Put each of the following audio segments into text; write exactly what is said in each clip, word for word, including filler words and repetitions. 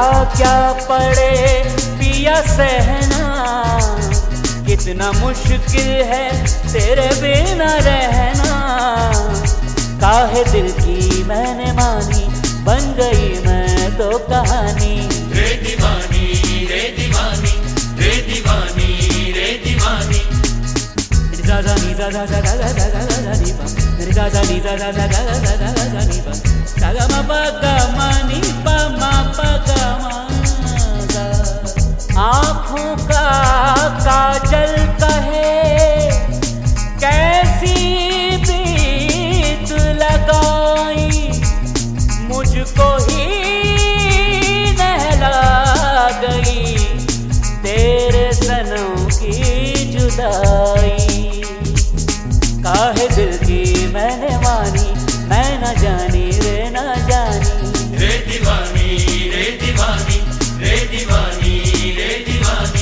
क्या पड़े पिया सहना, कितना मुश्किल है तेरे बिना रहना। काहे दिल की मैंने मानी, बन गई मैं तो कहानी। रे दीवानी रे दीवानी रे दीवानी रे दीवानी। जा जा नी जा जा जा जा जा जा जा जा नी पा, रे जा जा नी जा जा जा जा जा जा जा जा नी पा, सा गा मा पा गा मा नी पा मा पा गा मा गा। आँखों का काजल कहे कैसी प्रीत लगाई, मुझको ही नहला गई तेरे सनम की जुदाई। काहे दिल की मैंने मानी, मैं न जानी रे न जानी। रे दीवानी रे दीवानी रे दीवानी रे दीवानी।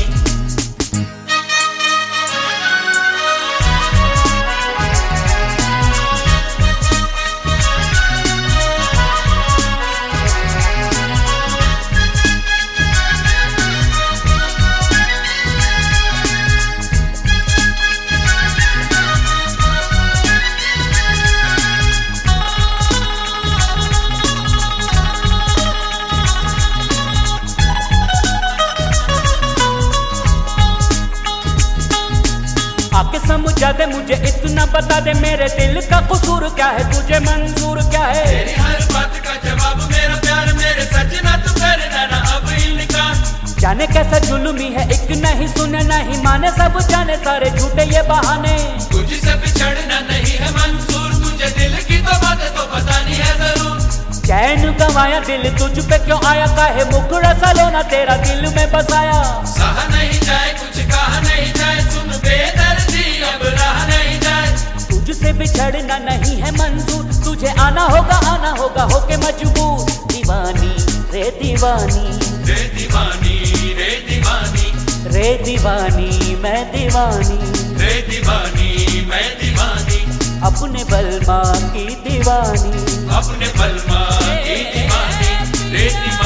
आके समझा दे मुझे, इतना बता दे मेरे दिल का कसूर क्या है, तुझे मंजूर क्या है। तेरी हर बात का जवाब मेरा प्यार, मेरे सजना तू कर देना अब इनकार। जाने कैसा जुल्मी है, एक नहीं सुने नहीं माने, सब जाने सारे झूठे ये बहाने। तुझसे बिछड़ना नहीं है मंजूर, तुझे दिल की तो बात तो बतानी है जरूर। चैन गंवाया दिल तुझ पे क्यों आया, काहे मुखड़ा सलोना तेरा दिल में बसाया। सहा नहीं जाए कुछ कहा नहीं जाए, सुन बेदर्दी अब रहा नहीं जाए। तुझसे बिछड़ना नहीं है मंजूर, तुझे आना होगा आना होगा होके मजबूर। दीवानी रे दीवानी रे दीवानी रे दीवानी रे दीवानी मैं दीवानी। रे दीवानी मैं दीवानी। अपने बलमा की दीवानी, अपने बलमा की दीवानी। रे दीवानी।